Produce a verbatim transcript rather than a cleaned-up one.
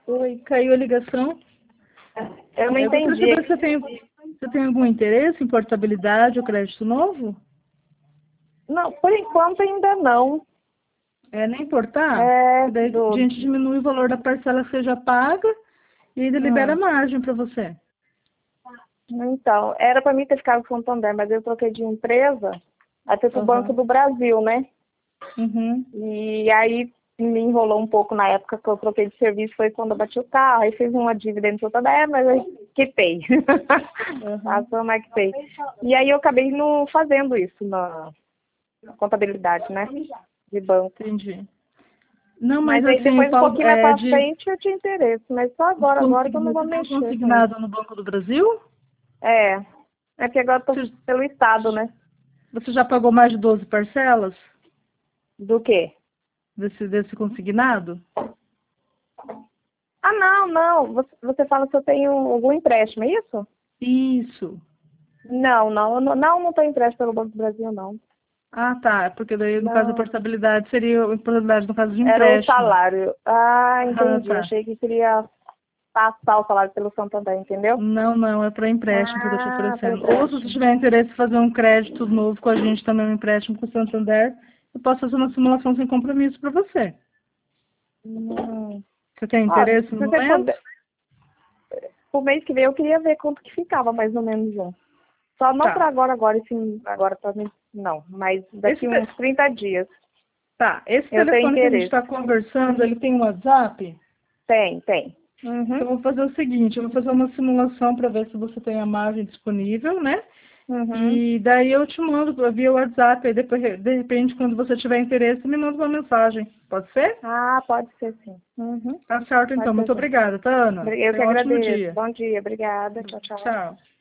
Oi, caiu a ligação. Eu não Eu vou entendi. saber se você tem, você tem algum interesse em portabilidade ou crédito novo? Não, por enquanto ainda não. É nem portar? É, Que daí a do... gente diminui o valor da parcela que você já paga e ainda libera hum, margem para você. então, era para mim ter ficado com o Santander, mas eu troquei de empresa até pro Banco Aham. do Brasil, né? Uhum. E aí me enrolou um pouco na época que eu troquei de serviço, foi quando eu bati o carro, aí fiz uma dívida no Santander, mas aí quitei. Uhum. Passou, mas quitei. E aí eu acabei não fazendo isso na contabilidade, né? De banco. Entendi. Não, mas Mas aí assim, eu depois, um falo pouquinho mais é, pra de, frente, eu tinha interesse. Mas só de agora, agora que eu não consigna, vou você tem mexer com isso. consignado no Banco do Brasil? É. É que agora eu tô Você, pelo Estado, né? você já pagou mais de doze parcelas Do quê? desse, desse consignado? Ah, não, não. Você, você fala se eu tenho algum empréstimo, é isso? Isso. Não, não. eu Não, não, não tenho empréstimo pelo Banco do Brasil, não. Ah, tá. Porque daí, no caso da Não. portabilidade, seria a portabilidade no caso de Era o empréstimo. salário. Ah, Ah, entendi. tá. Achei que queria passar o salário pelo Santander, entendeu? Não, não, é para empréstimo que eu estou te Ah, pelo oferecendo. Ou se você empréstimo. tiver interesse em fazer um crédito novo com a gente, também um empréstimo com o Santander, eu posso fazer uma simulação sem compromisso para você. Hum. Você tem Ó, interesse se no você momento? puder, pro mês que vem eu queria ver quanto que ficava, mais ou menos, já. Só não Tá. para agora, agora, sim, agora pra mim, não. Mas Esse, daqui te- uns trinta dias tá. Esse eu tenho telefone que a gente interesse. está conversando, ele tem um WhatsApp? Tem, tem. Uhum, Então, eu vou fazer o seguinte, eu vou fazer uma simulação para ver se você tem a margem disponível, né? uhum. E daí eu te mando via WhatsApp, aí depois, de repente, quando você tiver interesse, me manda uma mensagem. Pode ser? Ah, pode ser sim. Uhum, Tá certo, então. pode ser Muito sim. obrigada, tá, Ana? Eu que Tenha um ótimo agradeço. dia. Bom dia, obrigada. Tchau, tchau. Tchau.